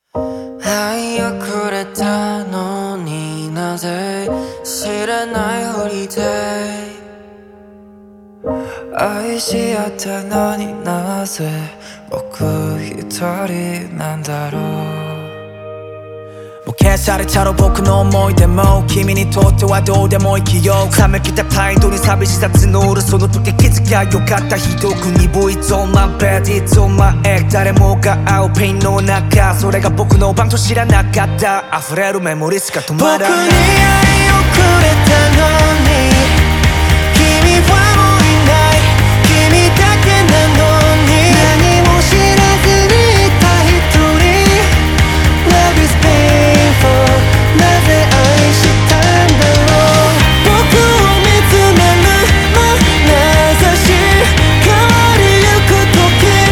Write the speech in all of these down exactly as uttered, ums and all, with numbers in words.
愛をくれたのになぜ知らないふりで愛し合ったのになぜ僕一人なんだろうもう消されたろ僕の思い出も君にとってはどうでもいい記憶冷めきた態度に寂しさ募るその時気づきゃよかったひどく鈍い It's on my bed, it's on my egg 誰もが会うペインの中それが僕の番と知らなかった溢れるメモリーが止まらない僕に愛をくれたのに君はもういない君だけなのに何も知らずにいた一人 Love is painful なぜ愛したんだろう僕を見つめる眼差し変わりゆく時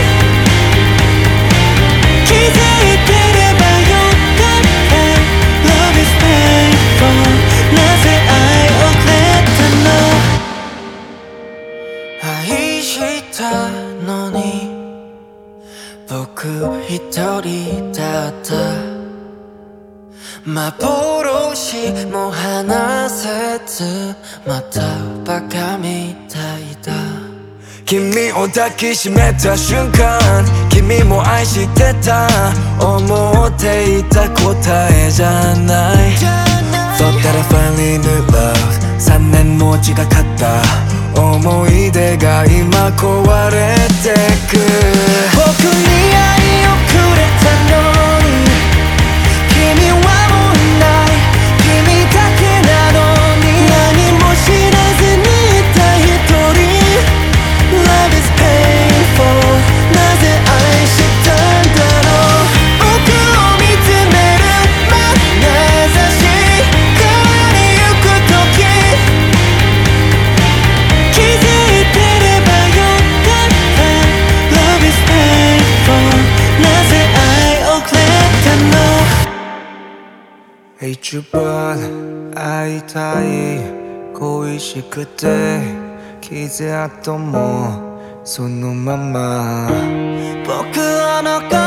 気づいてればよかった Love is painful なぜ愛をくれたの愛したのに僕一人だった幻も話せずまたバカみたいだ君を抱きしめた瞬間君も愛してた思っていた答えじゃない Thought that I finally knew love 三年の違かった思い出が今壊れてく僕に愛をくれたのに君はもういない君だけなのに何も知らずにいた一人 Love is painful なぜ愛したんだろう僕を見つめる眼差し変わりゆく時気づいてればよかった Love is painful なぜ愛をくれたの一番会いたい恋しくて傷跡もそのまま僕を残